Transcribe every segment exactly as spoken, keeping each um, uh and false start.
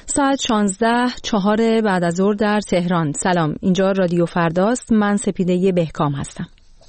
ساعت شانزده چهار بعد از ظهر در تهران. سلام، اینجا رادیو فرداست. من سپیده بهکام هستم.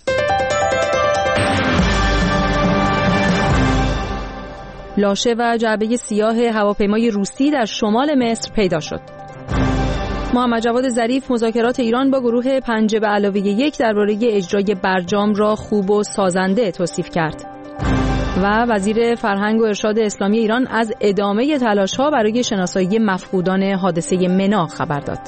لاشه و جعبه سیاه هواپیمای روسی در شمال مصر پیدا شد. محمد جواد ظریف مذاکرات ایران با گروه پنجه به علاوه یک درباره اجرای برجام را خوب و سازنده توصیف کرد. و وزیر فرهنگ و ارشاد اسلامی ایران از ادامه تلاش‌ها برای شناسایی مفقودان حادثه منا خبر داد.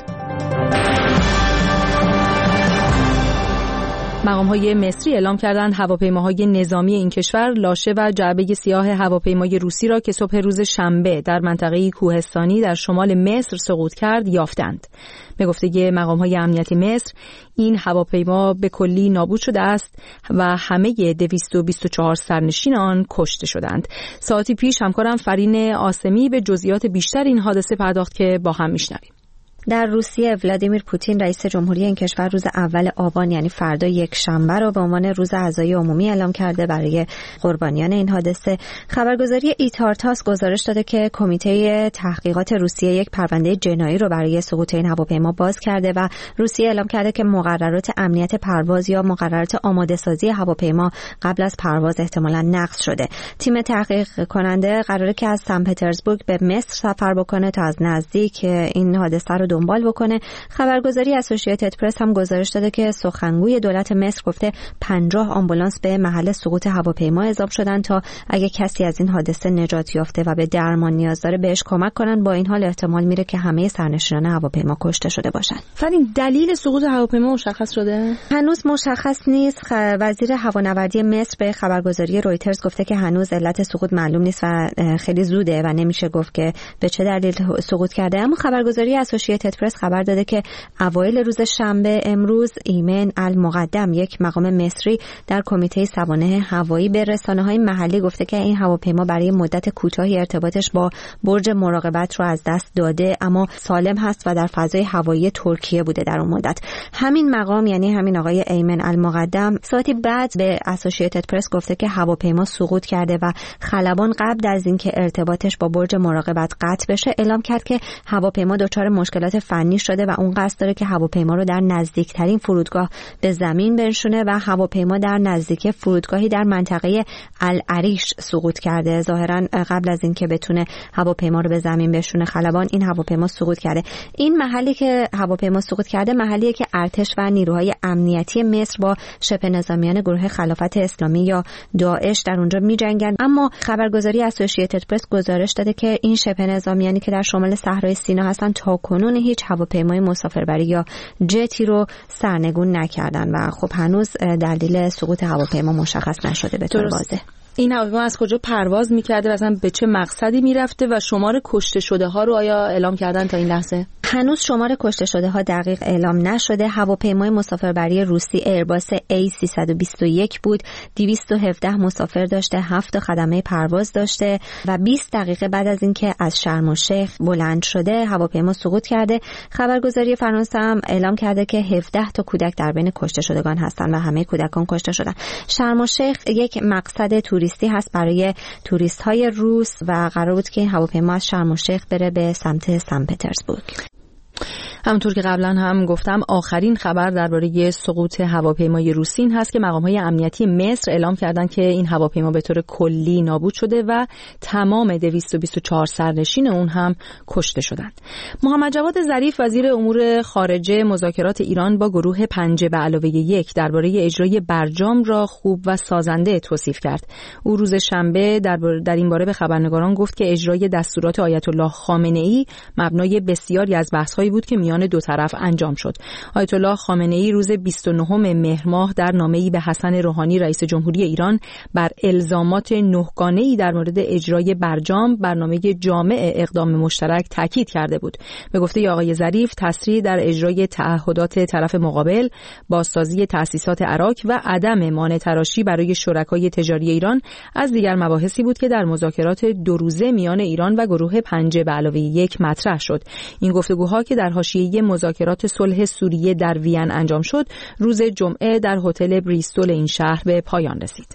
مقام‌های مصری اعلام کردند هواپیماهای نظامی این کشور لاشه و جعبه سیاه هواپیمای روسی را که صبح روز شنبه در منطقه کوهستانی در شمال مصر سقوط کرد یافتند. به گفته مقام‌های امنیتی مصر، این هواپیما به کلی نابود شده است و همه دویست و بیست و چهار سرنشین آن کشته شدند. ساعتی پیش همکارم فرین آسمی به جزئیات بیشتر این حادثه پرداخت که با هم میشنویم. در روسیه ولادیمیر پوتین رئیس جمهوری این کشور روز اول آبان یعنی فردا یک شنبه را به عنوان روز عزای عمومی اعلام کرده برای قربانیان این حادثه. خبرگزاری ایتارتاس گزارش داده که کمیته تحقیقات روسیه یک پرونده جنایی را برای سقوط این هواپیما باز کرده و روسیه اعلام کرده که مقررات امنیت پرواز یا مقررات آماده سازی هواپیما قبل از پرواز احتمالاً نقض شده. تیم تحقیق کننده قراره که از سن پترزبورگ به مصر سفر بکنه تا از نزدیک این حادثه رو دنبال بکنه. خبرگزاری اسوسییتد پرس هم گزارش داده که سخنگوی دولت مصر گفته پنجاه آمبولانس به محل سقوط هواپیما اعزام شدن تا اگه کسی از این حادثه نجات یافته و به درمان نیاز داره بهش کمک کنن. با این حال احتمال میره که همه سرنشینان هواپیما کشته شده باشن. فرین، دلیل سقوط هواپیما مشخص شده؟ هنوز مشخص نیست. وزیر هوانوردی مصر به خبرگزاری رویترز گفته که هنوز علت سقوط معلوم نیست و خیلی زوده و نمیشه گفت که به چه دلیل سقوط کرده. اما خبرگزاری اسوسییتد پرس خبر داده که اوایل روز شنبه امروز ایمن المقدم، یک مقام مصری در کمیته سوانح هوایی، به رسانه‌های محلی گفته که این هواپیما برای مدت کوتاهی ارتباطش با برج مراقبت رو از دست داده اما سالم هست و در فضای هوایی ترکیه بوده در اون مدت. همین مقام یعنی همین آقای ایمن المقدم ساعتی بعد به اسوسییتد پرس گفته که هواپیما سقوط کرده و خلبان قبل از اینکه ارتباطش با برج مراقبت قطع بشه اعلام کرد که هواپیما دچار مشکلات فنی شده و اون قصد داره که هواپیما رو در نزدیکترین فرودگاه به زمین بنشونه و هواپیما در نزدیک فرودگاهی در منطقه العریش سقوط کرده. ظاهرا قبل از اینکه بتونه هواپیما رو به زمین بشونه خلبان این هواپیما سقوط کرده. این محلی که هواپیما سقوط کرده محلیه که ارتش و نیروهای امنیتی مصر با شبه نظامیان گروه خلافت اسلامی یا داعش در اونجا می‌جنگن. اما خبرگزاری اسوسییتد پرس گزارش داده که این شبه نظامیانی که در شمال صحرای سینا هستن تا کنون هیچ هواپیمای مسافربری یا جتی رو سرنگون نکردن و خب هنوز دلیل سقوط هواپیما مشخص نشده به طور واضح. این هواپیما از کجا پرواز می‌کرده و اصلا به چه مقصدی می‌رفته و شمار کشته شده ها رو آیا اعلام کردن تا این لحظه؟ هنوز شمار کشته شده ها دقیق اعلام نشده. هواپیمای مسافربری روسی ایرباس ای سیصد و بیست و یک بود. دویست و هفده مسافر داشته، هفت خدمه پرواز داشته و بیست دقیقه بعد از اینکه از شرم الشیخ بلند شده هواپیما سقوط کرده. خبرگزاری فرانسه هم اعلام کرده که هفده تا کودک در بین کشته شدگان هستند و همه کودکان کشته شدن. شرم الشیخ یک مقصد توریستی هست برای توریست های روس و قرار بود که این هواپیما از شرم الشیخ بره به سمت سن پترزبورگ. همونطور که قبلا هم گفتم آخرین خبر درباره سقوط هواپیمای روسی این هست که مقام‌های امنیتی مصر اعلام کردند که این هواپیما به طور کلی نابود شده و تمام دویست و بیست و چهار سرنشین اون هم کشته شدند. محمد جواد ظریف وزیر امور خارجه مذاکرات ایران با گروه پنجه به علاوه یک درباره اجرای برجام را خوب و سازنده توصیف کرد. او روز شنبه در, در این باره به خبرنگاران گفت که اجرای دستورات آیت الله خامنه‌ای مبنای بسیاری از بحث‌هایی بود که میان دو طرف انجام شد. آیت الله خامنه‌ای روز بیست و نهم مهر ماه در نامه‌ای به حسن روحانی رئیس جمهوری ایران بر الزامات نهگانه‌ای در مورد اجرای برجام برنامه جامع اقدام مشترک تاکید کرده بود. به گفته آقای ظریف تسریع در اجرای تعهدات طرف مقابل، بازسازی تأسیسات عراق و عدم مانع تراشی برای شرکای تجاری ایران از دیگر مباحثی بود که در مذاکرات دو روزه میان ایران و گروه پنجه به علاوه یک مطرح شد. این گفتگوها که در حاشیه مذاکرات صلح سوریه در وین انجام شد، روز جمعه در هتل بریستول این شهر به پایان رسید.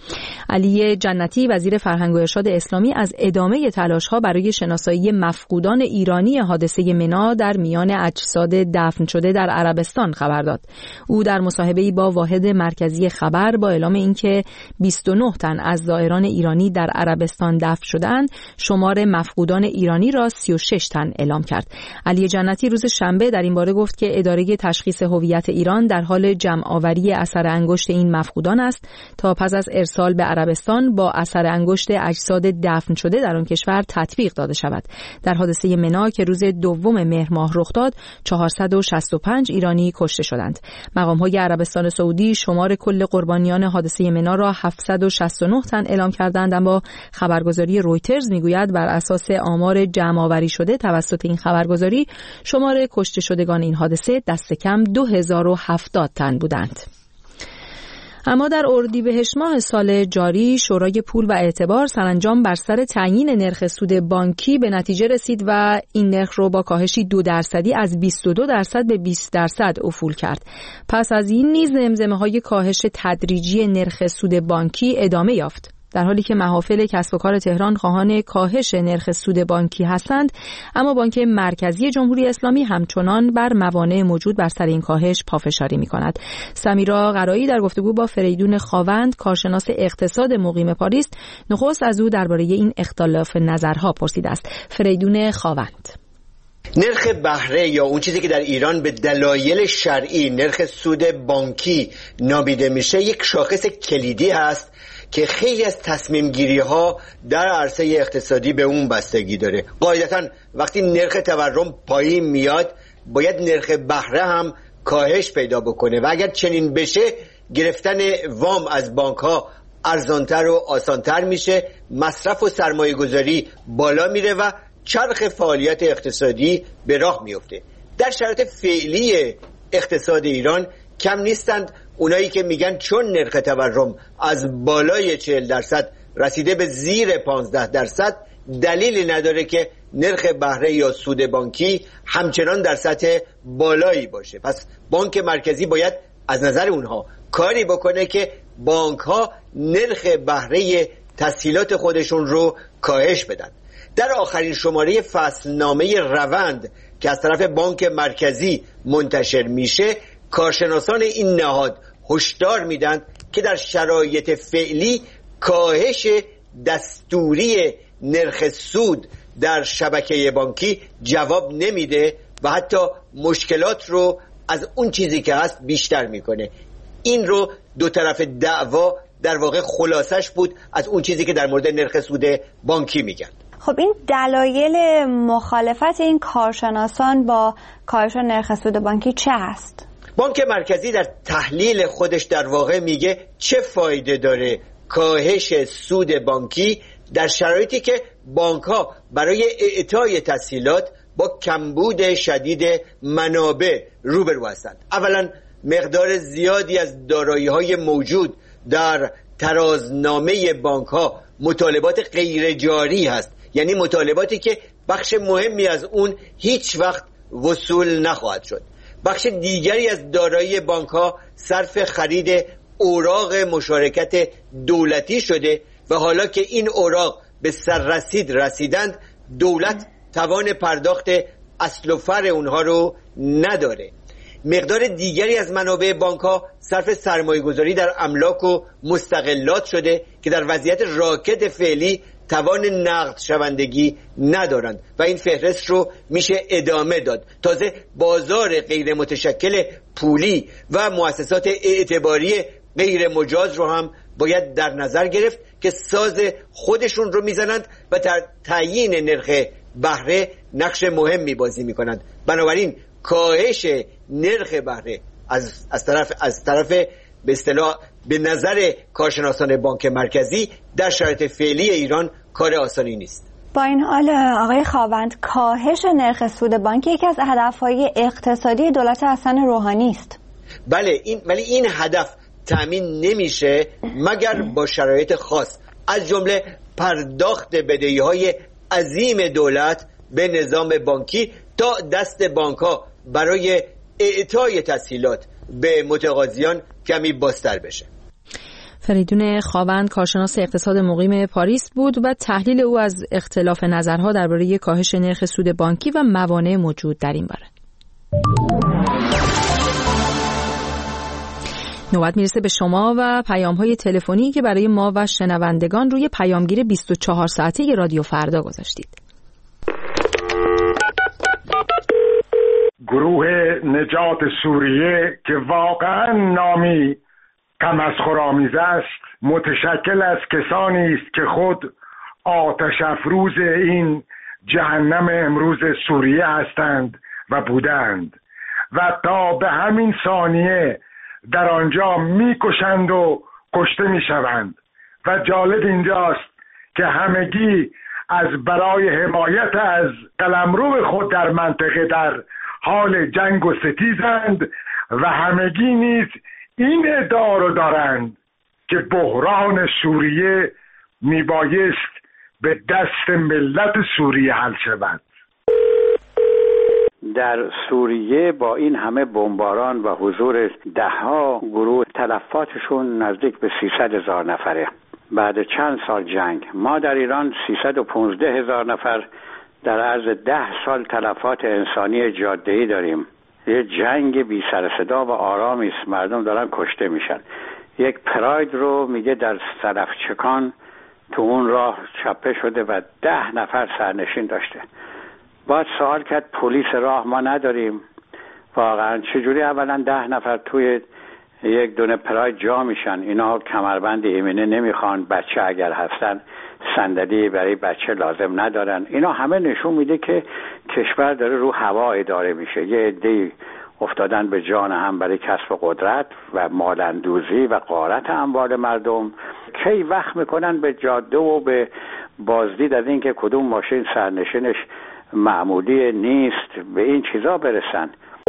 علی جنتی وزیر فرهنگ و ارشاد اسلامی از ادامه تلاش‌ها برای شناسایی مفقودان ایرانی حادثه منا در میان اجساد دفن شده در عربستان خبر داد. او در مصاحبه‌ای با واحد مرکزی خبر با اعلام اینکه بیست و نه تن از زائران ایرانی در عربستان دفن شدند، شمار مفقودان ایرانی را سی و شش تن اعلام کرد. علی جنتی روز شنبه در این باره گفت که اداره تشخیص هویت ایران در حال جمع‌آوری اثر انگشت این مفقودان است تا پس از ارسال به عربستان با اثر انگشت اجساد دفن شده در آن کشور تطبیق داده شود. در حادثه منا که روز دوم مهر ماه رخ داد، چهارصد و شصت و پنج ایرانی کشته شدند. مقام‌های عربستان سعودی شمار کل قربانیان حادثه منا را هفتصد و شصت و نه تن اعلام کردند، اما خبرگزاری رویترز میگوید بر اساس آمار جمع‌آوری شده توسط این خبرگزاری شمار کشته شدگان این حادثه دست کم دو هزار و هفتاد تن بودند. اما در اردیبهشت ماه سال جاری شورای پول و اعتبار سرانجام بر سر تعیین نرخ سود بانکی به نتیجه رسید و این نرخ رو با کاهشی دو درصدی از بیست و دو درصد به بیست درصد افول کرد. پس از این نیز زمزمه‌های کاهش تدریجی نرخ سود بانکی ادامه یافت. در حالی که محافل کسب و کار تهران خواهان کاهش نرخ سود بانکی هستند، اما بانک مرکزی جمهوری اسلامی همچنان بر موانع موجود بر سر این کاهش پافشاری می‌کند. سمیرا قرایی در گفتگو با فریدون خاوند، کارشناس اقتصاد مقیم پاریس، نخست از او درباره این اختلاف نظرها پرسیده است. فریدون خاوند: نرخ بهره یا اون چیزی که در ایران به دلایل شرعی نرخ سود بانکی نامیده میشه یک شاخص کلیدی هست که خیلی از تصمیم گیری ها در عرصه اقتصادی به اون بستگی داره. قاعدتا وقتی نرخ تورم پایین میاد باید نرخ بهره هم کاهش پیدا بکنه و اگر چنین بشه گرفتن وام از بانک ها ارزانتر و آسانتر میشه، مصرف و سرمایه گذاری بالا میره و چرخ فعالیت اقتصادی به راه میفته. در شرایط فعلی اقتصاد ایران کم نیستند اونایی که میگن چون نرخ تورم از بالای چهل درصد رسیده به زیر پانزده درصد دلیلی نداره که نرخ بهره یا سود بانکی همچنان در سطح بالایی باشه. پس بانک مرکزی باید از نظر اونها کاری بکنه که بانک ها نرخ بهره تسهیلات خودشون رو کاهش بدن. در آخرین شماره فصلنامه روند که از طرف بانک مرکزی منتشر میشه، کارشناسان این نهاد هشدار میدن که در شرایط فعلی کاهش دستوری نرخ سود در شبکه بانکی جواب نمیده و حتی مشکلات رو از اون چیزی که هست بیشتر میکنه. این رو دو طرف دعوا در واقع خلاصش بود از اون چیزی که در مورد نرخ سود بانکی میگن. خب این دلایل مخالفت این کارشناسان با کاهش نرخ سود بانکی چه هست؟ بانک مرکزی در تحلیل خودش در واقع میگه چه فایده داره کاهش سود بانکی در شرایطی که بانک ها برای اعطای تسهیلات با کمبود شدید منابع روبرو هستند. اولا مقدار زیادی از دارایی‌های موجود در ترازنامه بانک ها مطالبات غیر جاری هست، یعنی مطالباتی که بخش مهمی از اون هیچ وقت وصول نخواهد شد. بخش دیگری از دارایی بانک ها صرف خرید اوراق مشارکت دولتی شده و حالا که این اوراق به سررسید رسیدند دولت توان پرداخت اصل و فرع اونها رو نداره. مقدار دیگری از منابع بانک ها صرف سرمایه گذاری در املاک و مستقلات شده که در وضعیت راکد فعلی توان نقد شوندگی ندارند و این فهرست رو میشه ادامه داد. تازه بازار غیر متشکل پولی و مؤسسات اعتباری غیر مجاز رو هم باید در نظر گرفت که ساز خودشون رو میزنند و در تعیین نرخ بهره نقش مهمی بازی میکنند. بنابراین کاهش نرخ بهره از از طرف از طرف به اصطلاح به نظر کارشناسان بانک مرکزی در شرایط فعلی ایران کار آسانی نیست. با این حال آقای خاوند، کاهش نرخ سود بانکی یکی از هدفهای اقتصادی دولت حسن روحانی است. بله، این ولی این هدف تامین نمیشه مگر با شرایط خاص، از جمله پرداخت بدهی‌های عظیم دولت به نظام بانکی تا دست بانک‌ها برای اعطای تسهیلات به متقاضیان کمی بازتر بشه. فریدون خاوند کارشناس اقتصاد مقیم پاریس بود و تحلیل او از اختلاف نظرها درباره کاهش نرخ سود بانکی و موانع موجود در این باره. نوبت میرسه به شما و پیام‌های تلفنی که برای ما و شنوندگان روی پیامگیر بیست و چهار ساعته رادیو فردا گذاشتید. گروه نجات سوریه که واقعا نامی تمسخرآمیز است، متشکل از کسانی است که خود آتش افروز این جهنم امروز سوریه هستند و بودند و تا به همین ثانیه در آنجا میکشند و کشته میشوند. و جالب اینجاست که همگی از برای حمایت از قلمرو خود در منطقه در حال جنگ و ستیزند و همگی نیز این ادعا رو دارند که بحران سوریه میبایست به دست ملت سوریه حل شود. در سوریه با این همه بمباران و حضور دهها گروه تلفاتشون نزدیک به سیصد هزار نفره بعد چند سال جنگ. ما در ایران سیصد و پانزده هزار نفر در عرض ده سال تلفات انسانی جاده‌ای داریم. یه جنگ بی سر صدا و آرامی است، مردم دارن کشته میشن. یک پراید رو میگه در صدفچکان تو اون راه چپه شده و ده نفر سرنشین داشته. باید سوال کرد پلیس راه ما نداریم واقعا چجوری اولا ده نفر توی یک دونه پراید جا میشن؟ اینا کمربند ایمنی نمیخوان، بچه اگر هستن صندلی برای بچه لازم ندارن. اینا همه نشون میده که کشور داره رو هوا اداره میشه. یه عده‌ای افتادن به جان هم برای کسب قدرت و مالندوزی و غارت اموال مردم. کی وقت میکنن به جاده و به بازدید از این که کدوم ماشین سرنشینش معمولی نیست به این چیزا برسن.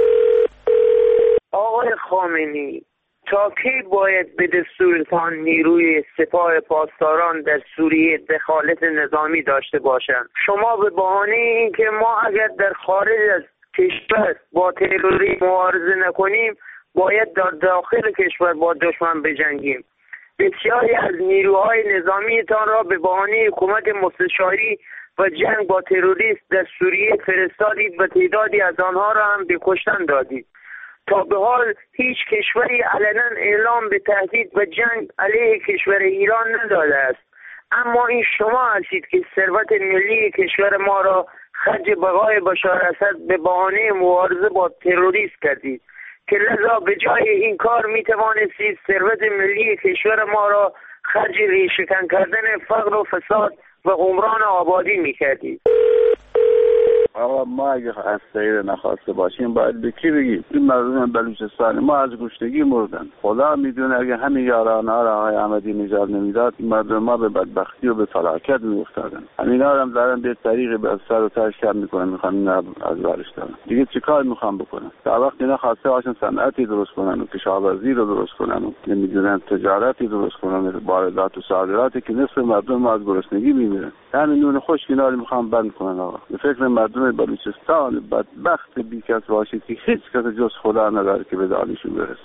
آقای خامنه‌ای تا کی باید به دستورتان نیروی سپاه پاسداران در سوریه دخالت نظامی داشته باشند؟ شما به بهانه اینکه ما اگر در خارج از کشور با تروریسم مبارزه نکنیم باید در داخل کشور با دشمن بجنگیم. بسیاری از نیروهای نظامیتان را به بهانه حکومت مستشاری و جنگ با تروریست در سوریه فرستادید و تعدادی از آنها را هم به کشتن دادید. تا به حال هیچ کشوری علنا اعلام به تهدید و جنگ علیه کشور ایران نداده است، اما این شما هستید که ثروت ملی کشور ما را خرج بقای بشار اسد به بهانه مبارزه با تروریست کردید که لذا به جای این کار می توانستید ثروت ملی کشور ما را خرج ریشه‌کن کردن فقر و فساد و عمران آبادی می کردید. آقا ما اگه از سیر نخواسته باشیم باید به کی بگیم؟ این مردم بلوچستان ما از گشنگی مردن. خدا میدونه اگه همین یارانه ها را آقای احمدی نژاد نمیداد مردم ما به بدبختی و به فلاکت میافتادن. همینا هم دارن به طریق به سر و تاش کار میکنن، میخوان از بارش دارن. دیگه چیکار میخوان بکنن؟ تا وقتی اینا خواسته باشن صنعتی درست کنن و کشاورزی رو درست کنن و نمیدونن تجارتی درست کنن، واردات و صادراتی که نصف مردم ما از گرسنگی میمیرن. همین نون خوش اینا رو میخوان بند کنن. آقا به فکر مردم بلوچستان بدبخت بیکس باشه که هیچ کس جز خدا نداره که به دانشون برسه.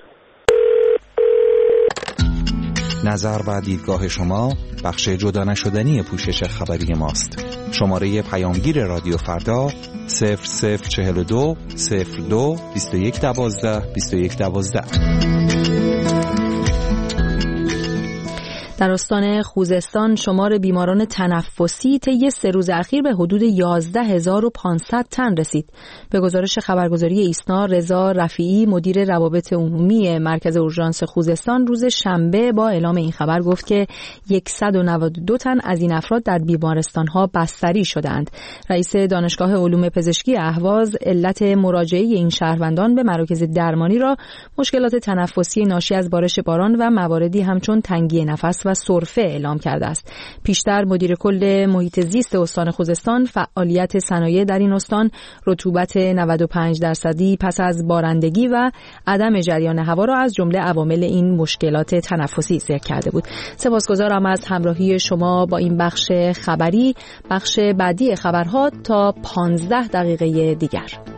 نظر و دیدگاه شما بخش جدا نشدنی پوشش خبری ماست. شماره پیامگیر رادیو فردا صفر صفر چهل و دو صفر دو بیست و یک دوازده بیست و یک دوازده. در استان خوزستان شمار بیماران تنفسی طی سه روز اخیر به حدود یازده هزار و پانصد تن رسید. به گزارش خبرگزاری ایسنا، رضا رفیعی مدیر روابط عمومی مرکز اورژانس خوزستان روز شنبه با اعلام این خبر گفت که صد و نود و دو تن از این افراد در بیمارستان‌ها بستری شدند. رئیس دانشگاه علوم پزشکی اهواز علت مراجعه این شهروندان به مراکز درمانی را مشکلات تنفسی ناشی از بارش باران و مواردی همچون تنگی نفس و سرفه اعلام کرده است. پیشتر مدیر کل محیط زیست استان خوزستان فعالیت صنایع در این استان رطوبت نود و پنج درصدی پس از بارندگی و عدم جریان هوا را از جمله عوامل این مشکلات تنفسی ذکر کرده بود. سپاسگزارم از همراهی شما با این بخش خبری. بخش بعدی خبرها تا پانزده دقیقه دیگر.